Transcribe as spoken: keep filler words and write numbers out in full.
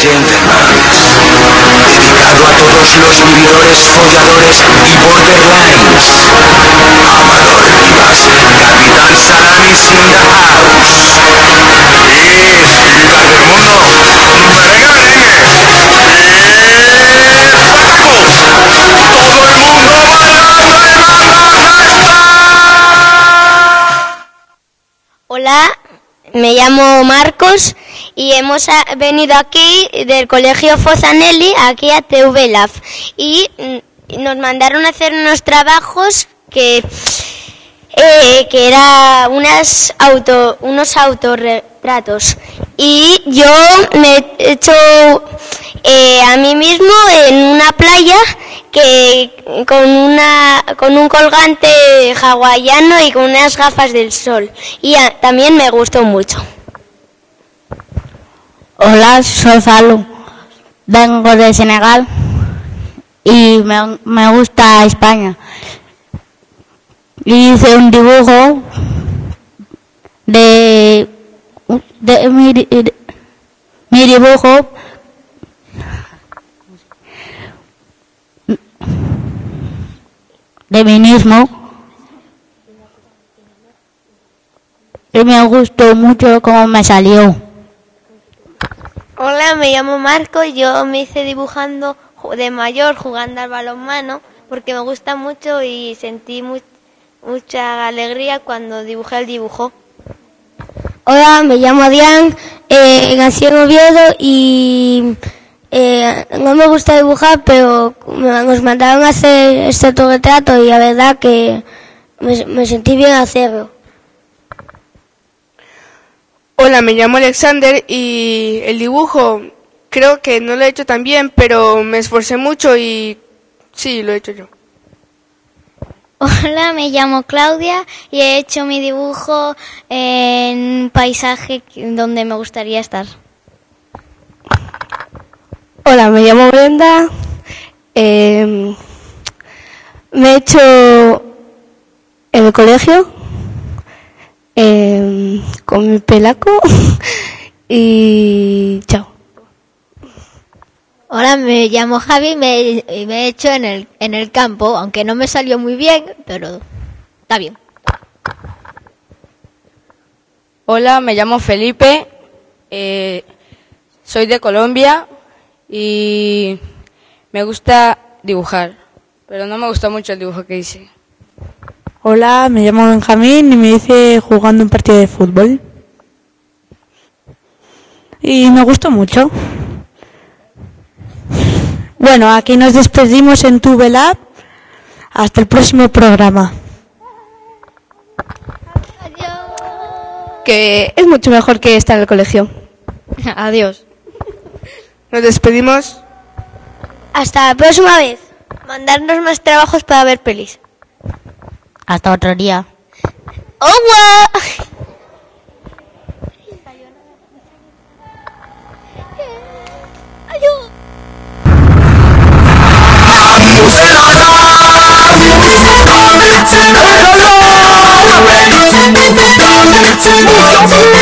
Gentlemen, dedicado a todos los vividores, folladores y borderlines. Amador Rivas, Capitán Salamis in the house. Y civitas del mundo, merengue, merengue. Y Spartacus, todo el mundo bailando en la fiesta. Hola, me llamo Marcos y hemos venido aquí del Colegio Fozanelli, aquí a T V Lab, y nos mandaron a hacer unos trabajos que, eh, que eran unas auto, unos autorretratos, y yo me he hecho eh, a mí mismo en una playa que con una con un colgante hawaiano y con unas gafas del sol, y a, también me gustó mucho. Hola, soy Falu, vengo de Senegal y me, me gusta España. Hice un dibujo de, de mi, de, mi dibujo de mí mismo y me gustó mucho cómo me salió. Hola, me llamo Marco y yo me hice dibujando de mayor jugando al balonmano porque me gusta mucho y sentí mu- mucha alegría cuando dibujé el dibujo. Hola, me llamo Adrián, eh, nací en Oviedo y eh, no me gusta dibujar, pero me, nos mandaron a hacer este autorretrato y la verdad que me, me sentí bien hacerlo. Hola, me llamo Alexander y el dibujo creo que no lo he hecho tan bien, pero me esforcé mucho y sí, lo he hecho yo. Hola, me llamo Claudia y he hecho mi dibujo en un paisaje donde me gustaría estar. Hola, me llamo Brenda, eh, me he hecho en el colegio eh, con mi pelaco y chao. Hola, me llamo Javi y me, me he hecho en el, en el campo, aunque no me salió muy bien, pero está bien. Hola, me llamo Felipe, eh, soy de Colombia y me gusta dibujar, pero no me gusta mucho el dibujo que hice. Hola, me llamo Benjamín y me hice jugando un partido de fútbol. Y me gustó mucho. Bueno, aquí nos despedimos en T V Lab. Hasta el próximo programa. Que es mucho mejor que estar en el colegio. Adiós. Nos despedimos. Hasta la próxima vez. Mandarnos más trabajos para ver pelis. Hasta otro día. ¡Hola! Hello!